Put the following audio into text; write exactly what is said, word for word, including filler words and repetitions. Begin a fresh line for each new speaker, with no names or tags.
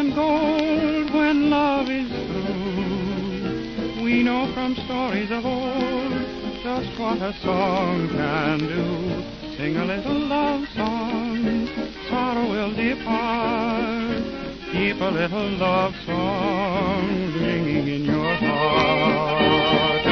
and gold when love is through. We know from stories of old just what a song can do. Sing a little love song, sorrow will depart. Keep a little love song ringing in your heart.